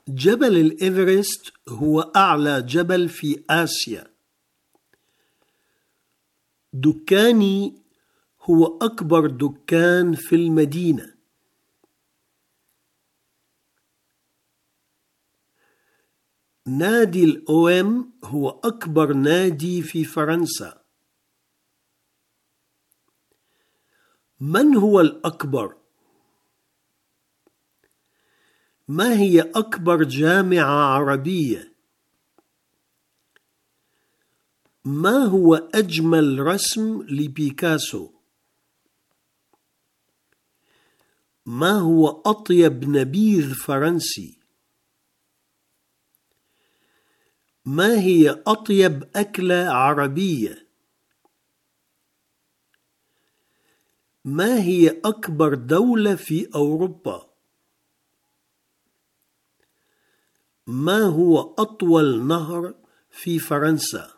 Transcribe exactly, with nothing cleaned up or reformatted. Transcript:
جبل الإيفرست هو أعلى جبل في آسيا. دكاني هو أكبر دكان في المدينة. نادي الأوم هو أكبر نادي في فرنسا. من هو الأكبر؟ ما هي أكبر جامعة عربية؟ ما هو أجمل رسم لبيكاسو؟ ما هو أطيب نبيذ فرنسي؟ ما هي أطيب أكلة عربية؟ ما هي أكبر دولة في أوروبا؟ ما هو أطول نهر في فرنسا؟